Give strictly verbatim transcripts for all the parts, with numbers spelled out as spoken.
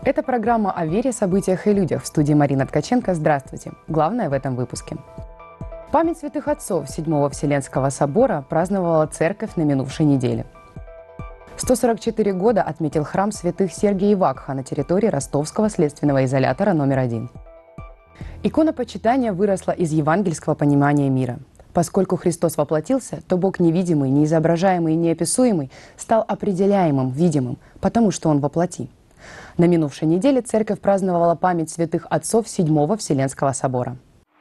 Это программа о вере, событиях и людях. В студии Марина Ткаченко. Здравствуйте. Главное в этом выпуске. Память святых отцов Седьмого Вселенского собора праздновала церковь на минувшей неделе. сто сорок четыре года отметил храм святых Сергия и Вакха на территории Ростовского следственного изолятора номер один. Иконопочитание выросло из евангельского понимания мира. Поскольку Христос воплотился, то Бог невидимый, неизображаемый и неописуемый стал определяемым, видимым, потому что Он воплоти. На минувшей неделе церковь праздновала память святых отцов Седьмого Вселенского собора.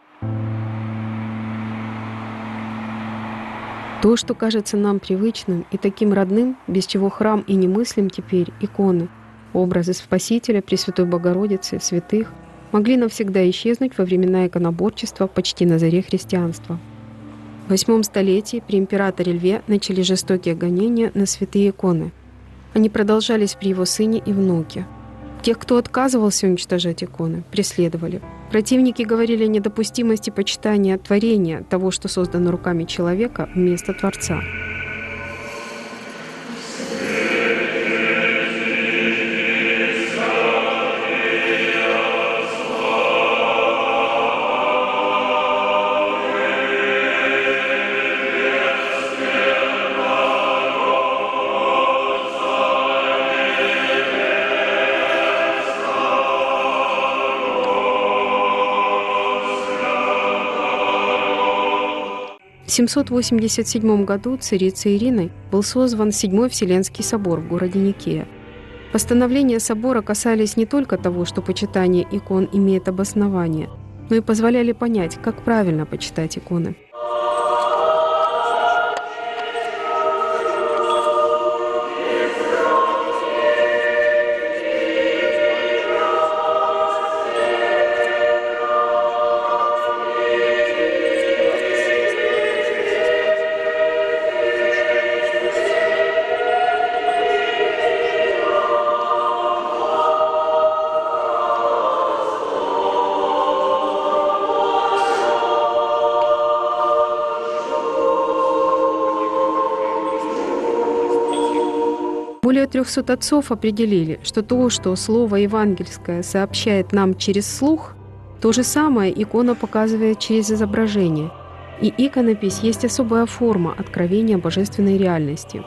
То, что кажется нам привычным и таким родным, без чего храм и не мыслим теперь, иконы, образы Спасителя, Пресвятой Богородицы, святых, могли навсегда исчезнуть во времена иконоборчества почти на заре христианства. В восьмом столетии при императоре Льве начали жестокие гонения на святые иконы. Они продолжались при его сыне и внуке. Тех, кто отказывался уничтожать иконы, преследовали. Противники говорили о недопустимости почитания творения, того, что создано руками человека, вместо Творца. В семьсот восемьдесят седьмом году царицей Ириной был созван Седьмой Вселенский собор в городе Никея. Постановления собора касались не только того, что почитание икон имеет обоснование, но и позволяли понять, как правильно почитать иконы. Более трехсот отцов определили, что то, что слово евангельское сообщает нам через слух, то же самое икона показывает через изображение. И иконопись есть особая форма откровения божественной реальности.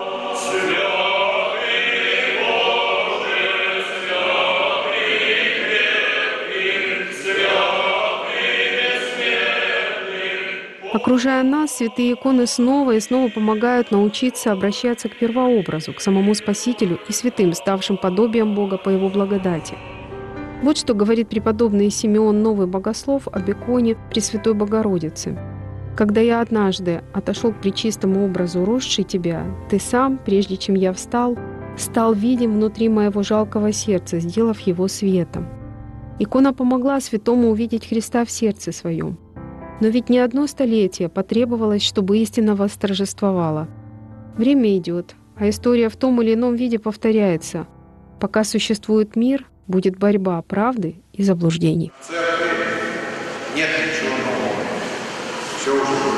Окружая нас, святые иконы снова и снова помогают научиться обращаться к первообразу, к самому Спасителю и святым, ставшим подобием Бога по Его благодати. Вот что говорит преподобный Симеон Новый Богослов об иконе Пресвятой Богородицы. «Когда я однажды отошел к пречистому образу, росший Тебя, Ты сам, прежде чем я встал, стал видим внутри моего жалкого сердца, сделав его светом». Икона помогла святому увидеть Христа в сердце своем. Но ведь не одно столетие потребовалось, чтобы истина восторжествовала. Время идет, а история в том или ином виде повторяется. Пока существует мир, будет борьба правды и заблуждений. В церкви нет ничего нового. Все уже было.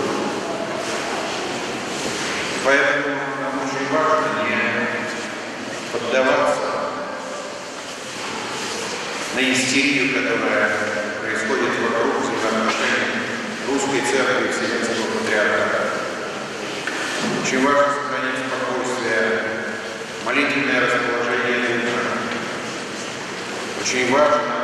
Поэтому нам очень важно не поддаваться на истерию, которая происходит вокруг взаимоотношений Русской Церкви и Вселенского Патриархата. Очень важно сохранить спокойствие, молитвенное расположение духа. Очень важно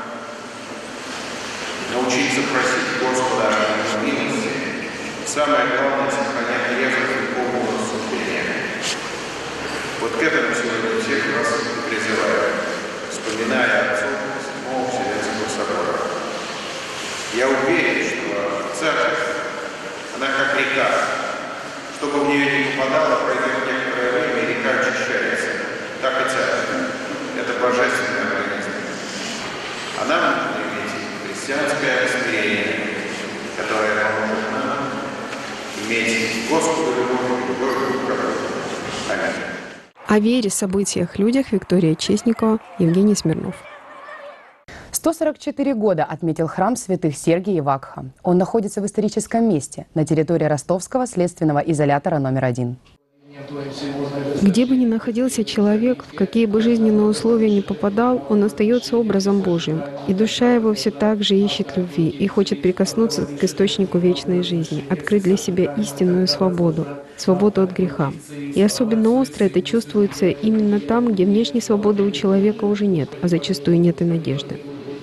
научиться просить Господа о милости. Самое главное — сохранять трезвость духовного рассуждения. Вот к этому сегодня всех вас призываю, вспоминая отцов Седьмого Вселенского собора. Я уверен, что церковь, она как река. Чтобы в нее не попадало, пройдет некоторое время, и река очищается. Так и церковь. Это божественный организм. А нам нужно иметь христианское смирение, которое поможет нам иметь Господу любовь и Божию правду. Аминь. О вере, событиях, людях Виктория Честникова, Евгений Смирнов. сто сорок четыре года отметил храм святых Сергия и Вакха. Он находится в историческом месте, на территории Ростовского следственного изолятора номер один. Где бы ни находился человек, в какие бы жизненные условия ни попадал, он остается образом Божьим. И душа его все так же ищет любви и хочет прикоснуться к источнику вечной жизни, открыть для себя истинную свободу, свободу от греха. И особенно остро это чувствуется именно там, где внешней свободы у человека уже нет, а зачастую нет и надежды.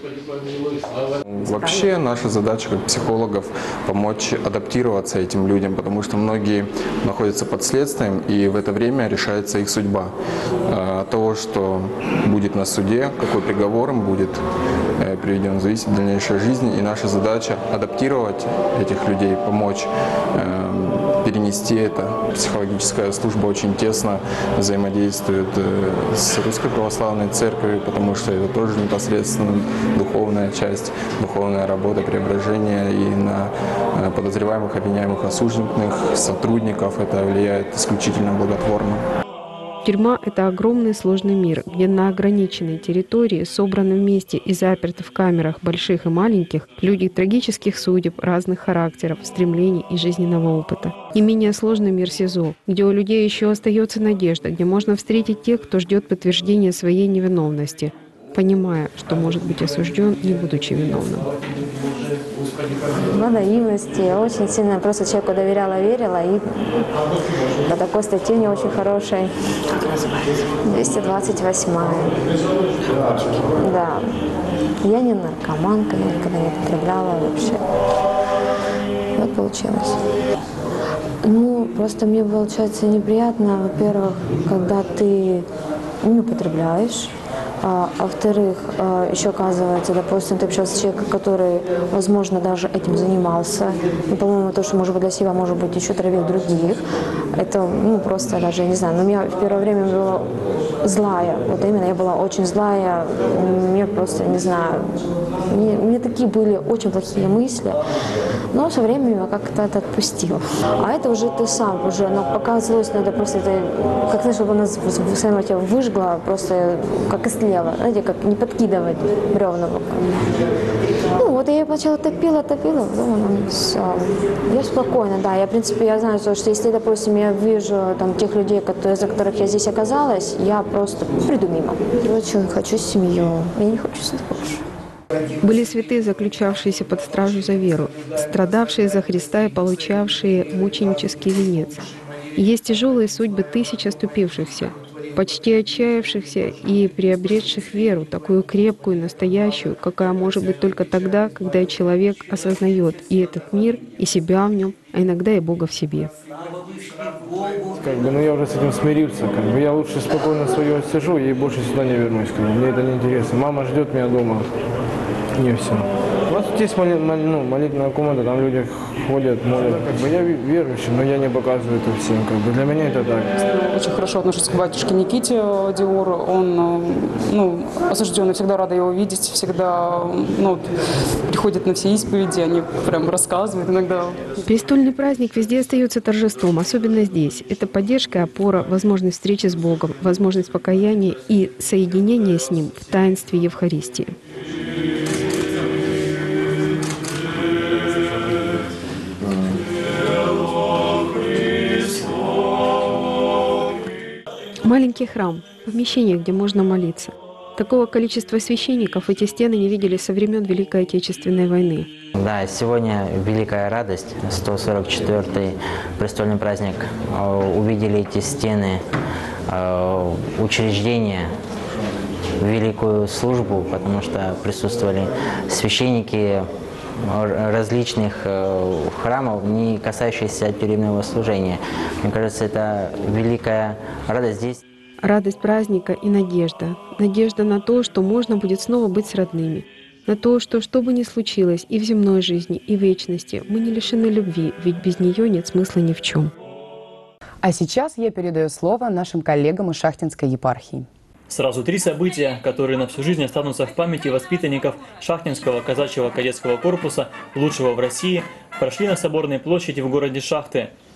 Вообще наша задача как психологов помочь адаптироваться этим людям, потому что многие находятся под следствием, и в это время решается их судьба. От того, что будет на суде, какой приговор им будет приведен, зависит дальнейшая жизнь. И наша задача адаптировать этих людей, помочь перенести это. Психологическая служба очень тесно взаимодействует с Русской Православной Церковью, потому что это тоже непосредственно духовная часть, духовная работа, преображение, и на подозреваемых, обвиняемых, осужденных, сотрудников это влияет исключительно благотворно. Тюрьма — это огромный сложный мир, где на ограниченной территории, собраны вместе и заперты в камерах больших и маленьких, люди трагических судеб, разных характеров, стремлений и жизненного опыта. Не менее сложный мир СИЗО, где у людей еще остается надежда, где можно встретить тех, кто ждет подтверждения своей невиновности, понимая, что может быть осужден, не будучи виновным. До наивности. Я очень сильно просто человеку доверяла, верила. И по такой статье не очень хорошей. двести двадцать восьмая. Да. Я не наркоманка, я никогда не употребляла вообще. Вот получилось. Ну, просто мне получается неприятно, во-первых, когда ты не употребляешь. А, а во-вторых, еще оказывается, допустим, ты общался с человеком, который, возможно, даже этим занимался. И, по-моему, то, что, может быть, для себя, может быть, еще травил других. Это, ну, просто даже, я не знаю, но у меня в первое время была злая. Вот именно, я была очень злая. Мне просто, не знаю, мне, мне такие были очень плохие мысли. Но со временем я как-то это отпустила. А это уже ты сам, уже, она показывалась, надо просто, это, как, знаешь, чтобы она сама тебя выжгла, просто как из знаете, как не подкидывать бревна. Ну, вот я ее сначала топила, топила, потом она все. Я спокойна, да. Я, в принципе, я знаю, что если, допустим, я вижу там тех людей, которые, из-за которых я здесь оказалась, я просто приду мимо. Я очень хочу семью, я не хочу больше. Были святые, заключавшиеся под стражу за веру, страдавшие за Христа и получавшие мученический венец. И есть тяжелые судьбы тысяч оступившихся, почти отчаявшихся и приобретших веру, такую крепкую, настоящую, какая может быть только тогда, когда человек осознает и этот мир, и себя в нем, а иногда и Бога в себе. Как бы, ну я уже с этим смирился. Как бы, я лучше спокойно свое сижу и больше сюда не вернусь. Как бы, мне это не интересно. Мама ждет меня дома. И все. У нас тут есть моли, моли, ну, молитвенная комната, там люди ходят, молят. Как бы, я верующий, но я не показываю это всем. Как бы, для меня это так. Очень хорошо отношусь к батюшке Никите Диор. Он, ну, осужденный, всегда рада его видеть, всегда, ну, приходит на все исповеди, они прям рассказывают иногда. Престольный праздник везде остается торжеством, особенно здесь. Это поддержка, опора, возможность встречи с Богом, возможность покаяния и соединения с Ним в таинстве Евхаристии. Маленький храм, помещение, где можно молиться. Такого количества священников эти стены не видели со времен Великой Отечественной войны. Да, сегодня великая радость, сто сорок четвёртый престольный праздник. Увидели эти стены, учреждения, великую службу, потому что присутствовали священники различных храмов, не касающиеся тюремного служения. Мне кажется, это великая радость здесь. Радость праздника и надежда. Надежда на то, что можно будет снова быть с родными. На то, что что бы ни случилось и в земной жизни, и в вечности, мы не лишены любви, ведь без нее нет смысла ни в чем. А сейчас я передаю слово нашим коллегам из Шахтинской епархии. Сразу три события, которые на всю жизнь останутся в памяти воспитанников Шахтинского казачьего кадетского корпуса, лучшего в России, прошли на Соборной площади в городе Шахты.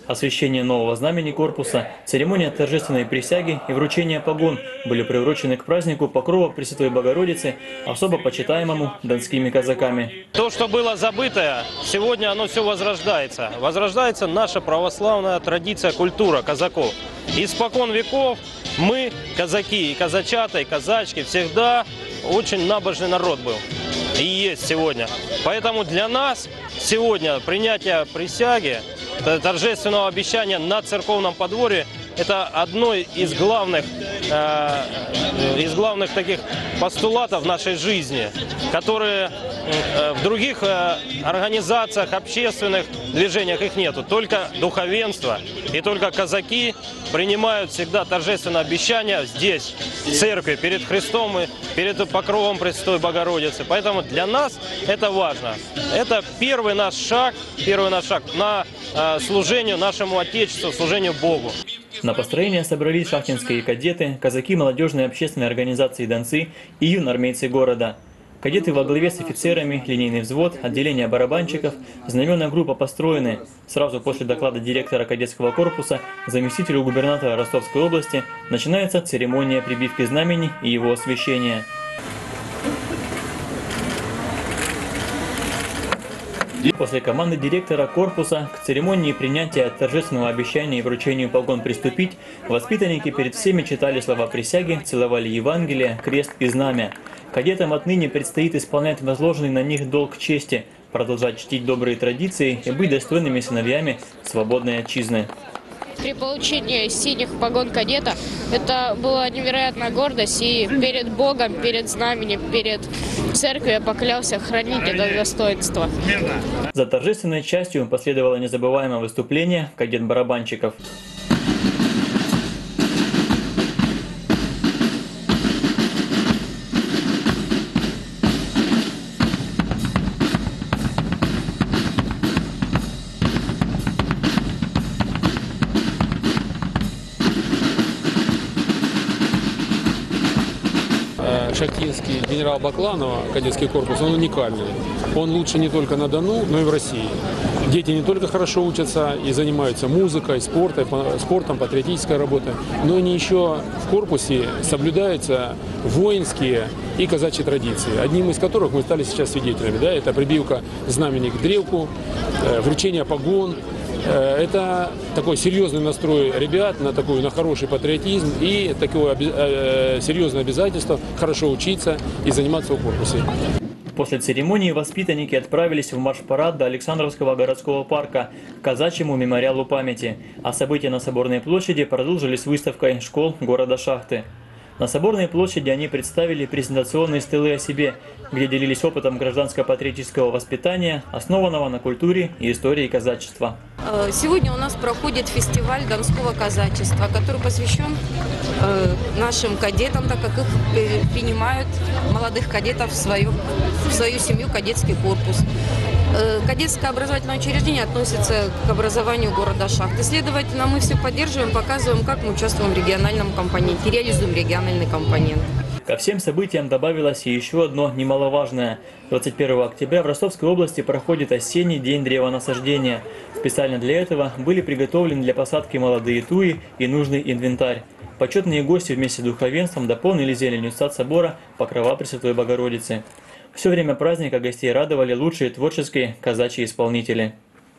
Освящение нового знамени корпуса, церемония торжественной присяги и вручение погон были приурочены к празднику Покрова Пресвятой Богородицы, особо почитаемому донскими казаками. То, что было забытое, сегодня оно все возрождается. Возрождается наша православная традиция, культура казаков. Испокон веков мы, казаки, и казачата, и казачки, всегда очень набожный народ был. И есть сегодня. Поэтому для нас сегодня принятие присяги, торжественного обещания на церковном подворье, это одно из главных, э, из главных таких постулатов нашей жизни, которые э, в других э, организациях, общественных движениях их нету. Только духовенство и только казаки принимают всегда торжественное обещание здесь, в церкви, перед Христом и перед покровом Пресвятой Богородицы. Поэтому для нас это важно. Это первый наш шаг, первый наш шаг на э, служение нашему Отечеству, служению Богу. На построение собрались шахтинские кадеты, казаки молодежной общественной организации «Донцы» и юнармейцы города. Кадеты во главе с офицерами, линейный взвод, отделение барабанщиков, знаменная группа построены. Сразу после доклада директора кадетского корпуса, заместителю губернатора Ростовской области, начинается церемония прибивки знамени и его освящения. После команды директора корпуса к церемонии принятия торжественного обещания и вручению погон приступить, воспитанники перед всеми читали слова присяги, целовали Евангелие, крест и знамя. Кадетам отныне предстоит исполнять возложенный на них долг чести, продолжать чтить добрые традиции и быть достойными сыновьями свободной отчизны. При получении синих погон кадета это была невероятная гордость, и перед Богом, перед знаменем, перед церковью я поклялся хранить это достоинство. За торжественной частью последовало незабываемое выступление кадет-барабанщиков. Шахтинский генерал Бакланова, кадетский корпус, он уникальный. Он лучше не только на Дону, но и в России. Дети не только хорошо учатся и занимаются музыкой, спортом, спортом, патриотической работой, но они еще в корпусе соблюдаются воинские и казачьи традиции, одним из которых мы стали сейчас свидетелями. Да? Это прибивка знамени к древку, вручение погон. Это такой серьезный настрой ребят на такой, на хороший патриотизм и такое э, серьезное обязательство хорошо учиться и заниматься в корпусе. После церемонии воспитанники отправились в марш-парад до Александровского городского парка к казачьему мемориалу памяти, а события на Соборной площади продолжились выставкой школ города Шахты. На Соборной площади они представили презентационные стелы о себе, где делились опытом гражданско-патриотического воспитания, основанного на культуре и истории казачества. Сегодня у нас проходит фестиваль донского казачества, который посвящен нашим кадетам, так как их принимают молодых кадетов в свою, в свою семью, кадетский корпус. Кадетское образовательное учреждение относится к образованию города Шахты. Следовательно, мы все поддерживаем, показываем, как мы участвуем в региональном компоненте, реализуем региональный компонент. Ко всем событиям добавилось и еще одно немаловажное. двадцать первого октября в Ростовской области проходит осенний день древонасаждения. Специально для этого были приготовлены для посадки молодые туи и нужный инвентарь. Почетные гости вместе с духовенством дополнили зеленью сад собора Покрова Пресвятой Богородицы. Все время праздника гостей радовали лучшие творческие казачьи исполнители.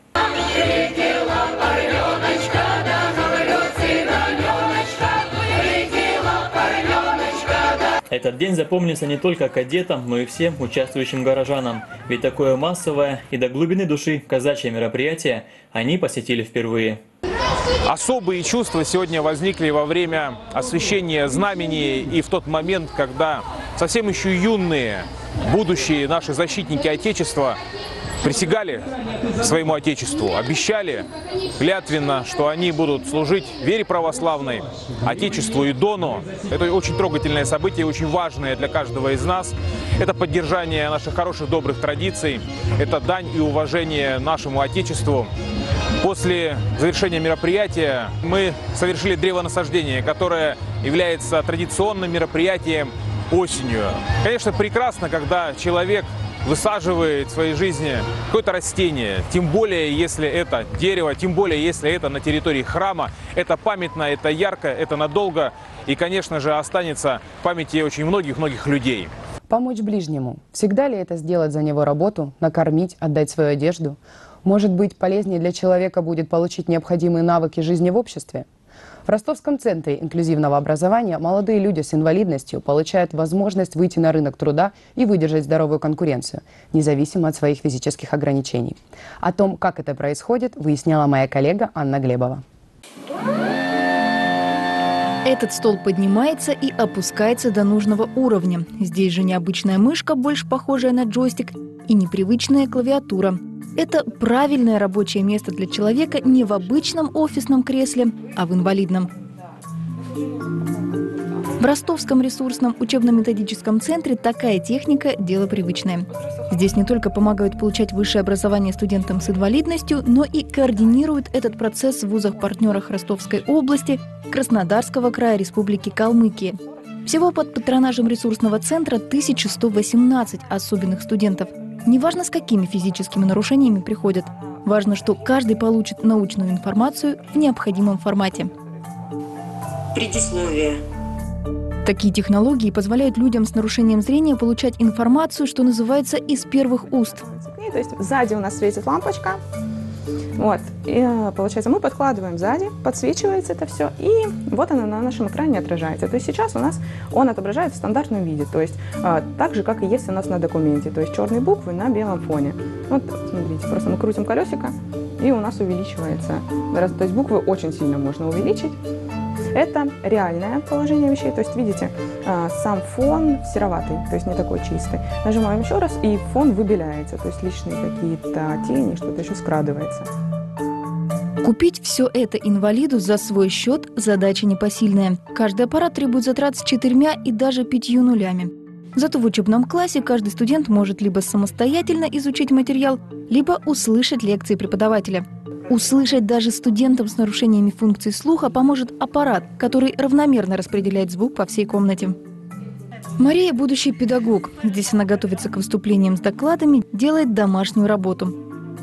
Этот день запомнится не только кадетам, но и всем участвующим горожанам. Ведь такое массовое и до глубины души казачье мероприятие они посетили впервые. Особые чувства сегодня возникли во время освящения знамени и в тот момент, когда совсем еще юные, будущие наши защитники Отечества присягали своему Отечеству, обещали клятвенно, что они будут служить вере православной, Отечеству и Дону. Это очень трогательное событие, очень важное для каждого из нас. Это поддержание наших хороших, добрых традиций, это дань и уважение нашему Отечеству. После завершения мероприятия мы совершили древонасаждение, которое является традиционным мероприятием осенью. Конечно, прекрасно, когда человек высаживает в своей жизни какое-то растение, тем более, если это дерево, тем более, если это на территории храма. Это памятно, это ярко, это надолго и, конечно же, останется в памяти очень многих-многих людей. Помочь ближнему. Всегда ли это сделать за него работу, накормить, отдать свою одежду? Может быть, полезнее для человека будет получить необходимые навыки жизни в обществе? В Ростовском центре инклюзивного образования молодые люди с инвалидностью получают возможность выйти на рынок труда и выдержать здоровую конкуренцию, независимо от своих физических ограничений. О том, как это происходит, выясняла моя коллега Анна Глебова. Этот стол поднимается и опускается до нужного уровня. Здесь же необычная мышка, больше похожая на джойстик, и непривычная клавиатура. Это правильное рабочее место для человека не в обычном офисном кресле, а в инвалидном. В Ростовском ресурсном учебно-методическом центре такая техника – дело привычное. Здесь не только помогают получать высшее образование студентам с инвалидностью, но и координируют этот процесс в вузах-партнерах Ростовской области, Краснодарского края, Республики Калмыкия. Всего под патронажем ресурсного центра тысяча сто восемнадцать особенных студентов. Неважно, с какими физическими нарушениями приходят. Важно, что каждый получит научную информацию в необходимом формате. Предисловие. Такие технологии позволяют людям с нарушением зрения получать информацию, что называется, из первых уст. То есть сзади у нас светит лампочка. Вот. И, получается, мы подкладываем сзади, подсвечивается это все, и вот оно на нашем экране отражается. То есть сейчас у нас он отображает в стандартном виде, то есть а, так же, как и есть у нас на документе, то есть черные буквы на белом фоне. Вот, смотрите, просто мы крутим колесико, и у нас увеличивается. То есть буквы очень сильно можно увеличить. Это реальное положение вещей, то есть видите, сам фон сероватый, то есть не такой чистый. Нажимаем еще раз, и фон выбеляется, то есть лишние какие-то тени, что-то еще скрадывается. Купить все это инвалиду за свой счет – задача непосильная. Каждый аппарат требует затрат с четырьмя и даже пятью нулями. Зато в учебном классе каждый студент может либо самостоятельно изучить материал, либо услышать лекции преподавателя. Услышать даже студентам с нарушениями функций слуха поможет аппарат, который равномерно распределяет звук по всей комнате. Мария – будущий педагог. Здесь она готовится к выступлениям с докладами, делает домашнюю работу.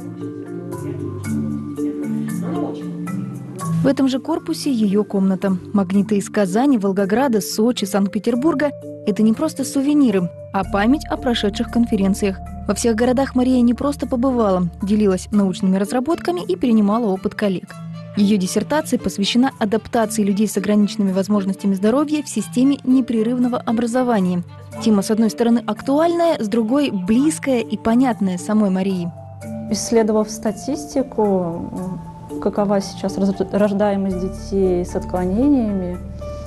В этом же корпусе ее комната. Магниты из Казани, Волгограда, Сочи, Санкт-Петербурга – это не просто сувениры, а память о прошедших конференциях. Во всех городах Мария не просто побывала, делилась научными разработками и перенимала опыт коллег. Ее диссертация посвящена адаптации людей с ограниченными возможностями здоровья в системе непрерывного образования. Тема, с одной стороны, актуальная, с другой – близкая и понятная самой Марии. Исследовав статистику, какова сейчас рождаемость детей с отклонениями,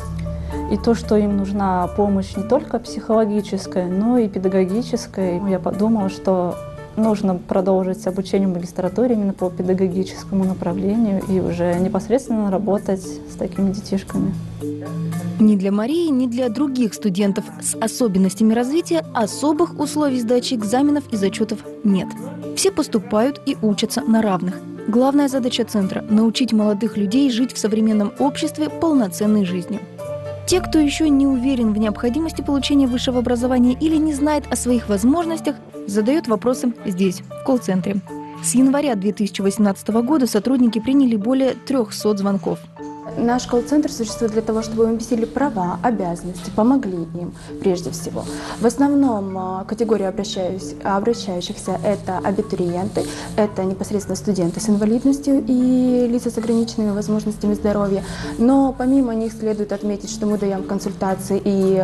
и то, что им нужна помощь не только психологическая, но и педагогическая, я подумала, что нужно продолжить обучение в магистратуре именно по педагогическому направлению и уже непосредственно работать с такими детишками. Ни для Марии, ни для других студентов с особенностями развития особых условий сдачи экзаменов и зачетов нет. Все поступают и учатся на равных. Главная задача центра – научить молодых людей жить в современном обществе полноценной жизнью. Те, кто еще не уверен в необходимости получения высшего образования или не знает о своих возможностях, задают вопросы здесь, в колл-центре. С января две тысячи восемнадцатого года сотрудники приняли более трехсот звонков. Наш колл-центр существует для того, чтобы им объяснили права, обязанности, помогли им прежде всего. В основном категория обращающихся – это абитуриенты, это непосредственно студенты с инвалидностью и лица с ограниченными возможностями здоровья. Но помимо них следует отметить, что мы даем консультации и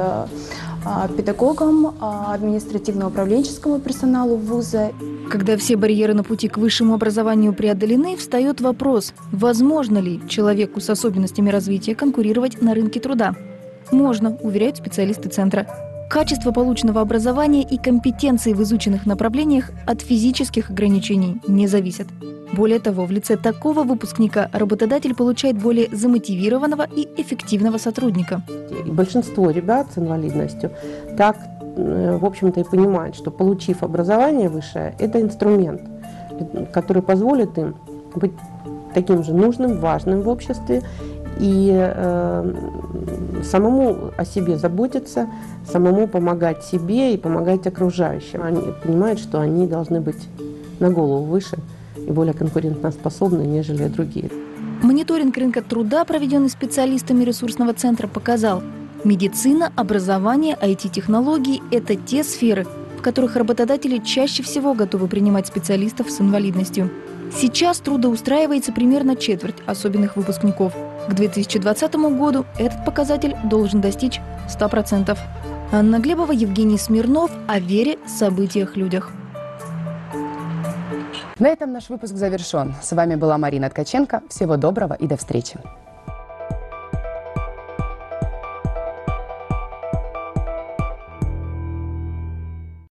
педагогам, административно-управленческому персоналу вуза. Когда все барьеры на пути к высшему образованию преодолены, встает вопрос, возможно ли человеку с особенностями развития конкурировать на рынке труда? Можно, уверяют специалисты центра. Качество полученного образования и компетенции в изученных направлениях от физических ограничений не зависят. Более того, в лице такого выпускника работодатель получает более замотивированного и эффективного сотрудника. Большинство ребят с инвалидностью так, в общем-то, и понимают, что, получив образование высшее, это инструмент, который позволит им быть таким же нужным, важным в обществе и э, самому о себе заботиться, самому помогать себе и помогать окружающим. Они понимают, что они должны быть на голову выше и более конкурентоспособны, нежели другие. Мониторинг рынка труда, проведенный специалистами ресурсного центра, показал, медицина, образование, ай ти-технологии – это те сферы, в которых работодатели чаще всего готовы принимать специалистов с инвалидностью. Сейчас трудоустраивается примерно четверть особенных выпускников. К две тысячи двадцатому году этот показатель должен достичь ста процентов. Анна Глебова, Евгений Смирнов. О вере, событиях, людях. На этом наш выпуск завершен. С вами была Марина Ткаченко. Всего доброго и до встречи.